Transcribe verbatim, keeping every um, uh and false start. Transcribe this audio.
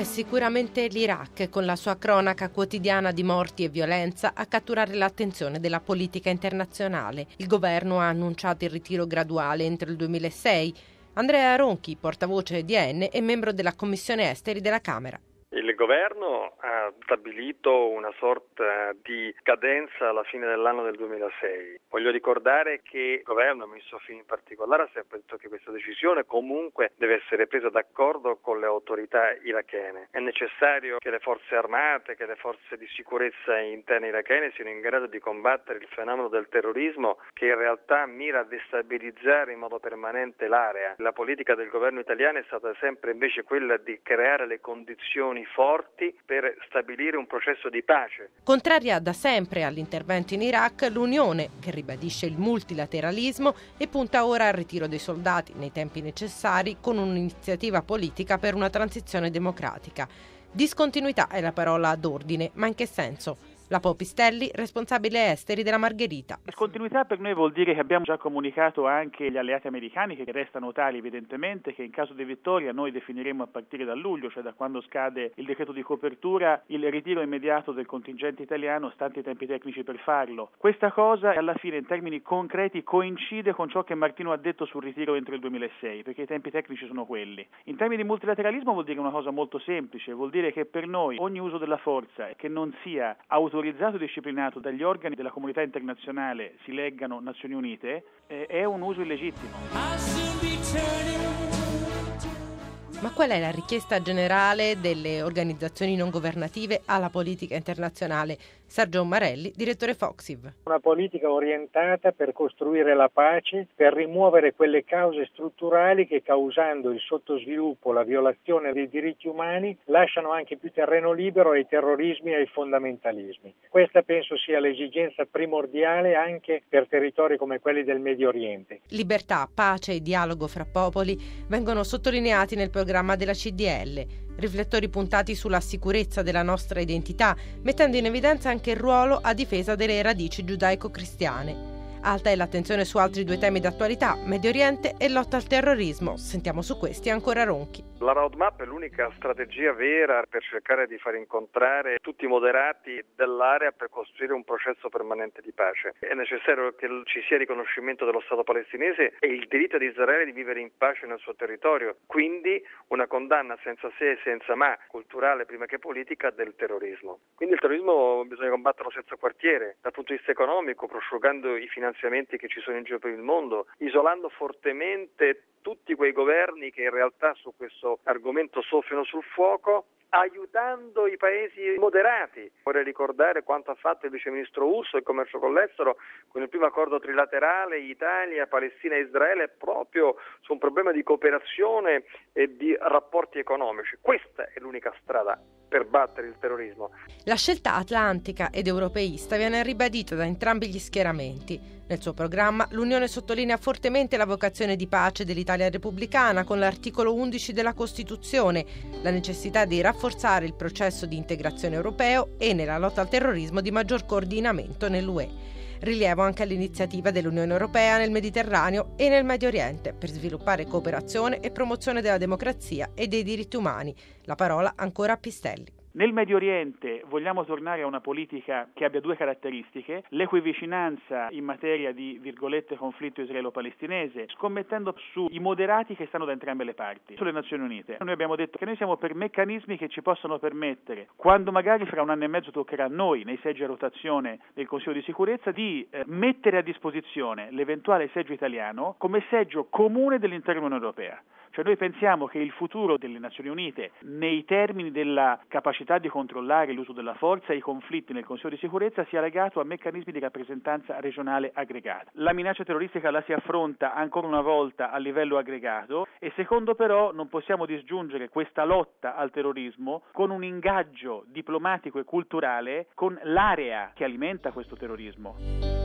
È sicuramente l'Iraq, con la sua cronaca quotidiana di morti e violenza, a catturare l'attenzione della politica internazionale. Il governo ha annunciato il ritiro graduale entro il duemilasei. Andrea Ronchi, portavoce di A N e membro della Commissione Esteri della Camera. Il governo ha stabilito una sorta di cadenza alla fine dell'anno del duemilasei. Voglio ricordare che il governo, il ministro Fini in particolare, ha sempre detto che questa decisione comunque deve essere presa d'accordo con le autorità irachene. È necessario che le forze armate, che le forze di sicurezza interne irachene siano in grado di combattere il fenomeno del terrorismo, che in realtà mira a destabilizzare in modo permanente l'area. La politica del governo italiano è stata sempre invece quella di creare le condizioni forti per stabilire un processo di pace. Contraria da sempre all'intervento in Iraq, l'Unione, che ribadisce il multilateralismo e punta ora al ritiro dei soldati nei tempi necessari con un'iniziativa politica per una transizione democratica. Discontinuità è la parola d'ordine, ma in che senso? Lapo Pistelli, responsabile esteri della Margherita. Discontinuità per noi vuol dire che abbiamo già comunicato anche agli alleati americani, che restano tali evidentemente, che in caso di vittoria noi definiremo a partire da luglio, cioè da quando scade il decreto di copertura, il ritiro immediato del contingente italiano, stante i tempi tecnici per farlo. Questa cosa alla fine in termini concreti coincide con ciò che Martino ha detto sul ritiro entro il duemilasei, perché i tempi tecnici sono quelli. In termini di multilateralismo vuol dire una cosa molto semplice, vuol dire che per noi ogni uso della forza che non sia autorizzato autorizzato e disciplinato dagli organi della comunità internazionale, si leggano Nazioni Unite, eh, è un uso illegittimo. Ma qual è la richiesta generale delle organizzazioni non governative alla politica internazionale? Sergio Marelli, direttore Foxiv. Una politica orientata per costruire la pace, per rimuovere quelle cause strutturali che, causando il sottosviluppo, la violazione dei diritti umani, lasciano anche più terreno libero ai terrorismi e ai fondamentalismi. Questa penso sia l'esigenza primordiale anche per territori come quelli del Medio Oriente. Libertà, pace e dialogo fra popoli vengono sottolineati nel programma della C D L. Riflettori puntati sulla sicurezza della nostra identità, mettendo in evidenza anche il ruolo a difesa delle radici giudaico-cristiane. Alta è l'attenzione su altri due temi d'attualità, Medio Oriente e lotta al terrorismo. Sentiamo su questi ancora Ronchi. La roadmap è l'unica strategia vera per cercare di far incontrare tutti i moderati dell'area per costruire un processo permanente di pace. È necessario che ci sia riconoscimento dello Stato palestinese e il diritto di Israele di vivere in pace nel suo territorio, quindi una condanna senza se e senza ma, culturale prima che politica, del terrorismo. Quindi il terrorismo bisogna combatterlo senza quartiere, dal punto di vista economico, prosciugando i finanziamenti che ci sono in giro per il mondo, isolando fortemente tutti quei governi che in realtà su questo argomento soffiano sul fuoco, aiutando i paesi moderati. Vorrei ricordare quanto ha fatto il viceministro Urso del commercio con l'estero con il primo accordo trilaterale Italia, Palestina e Israele proprio su un problema di cooperazione e di rapporti economici. Questa è l'unica strada per battere il terrorismo. La scelta atlantica ed europeista viene ribadita da entrambi gli schieramenti. Nel suo programma l'Unione sottolinea fortemente la vocazione di pace dell'Italia repubblicana con l'articolo undici della Costituzione, la necessità di rafforzare il processo di integrazione europeo e nella lotta al terrorismo di maggior coordinamento nell'U E. Rilievo anche all'iniziativa dell'Unione Europea nel Mediterraneo e nel Medio Oriente per sviluppare cooperazione e promozione della democrazia e dei diritti umani. La parola ancora a Pistelli. Nel Medio Oriente vogliamo tornare a una politica che abbia due caratteristiche: l'equivicinanza in materia di, virgolette, conflitto israelo-palestinese, scommettendo sui moderati che stanno da entrambe le parti, sulle Nazioni Unite. Noi abbiamo detto che noi siamo per meccanismi che ci possano permettere, quando magari fra un anno e mezzo toccherà a noi, nei seggi a rotazione del Consiglio di Sicurezza, di eh, mettere a disposizione l'eventuale seggio italiano come seggio comune dell'intera Unione Europea. Cioè noi pensiamo che il futuro delle Nazioni Unite, nei termini della capacità di controllare l'uso della forza e i conflitti nel Consiglio di Sicurezza, sia legato a meccanismi di rappresentanza regionale aggregata. La minaccia terroristica la si affronta ancora una volta a livello aggregato e secondo però non possiamo disgiungere questa lotta al terrorismo con un ingaggio diplomatico e culturale con l'area che alimenta questo terrorismo.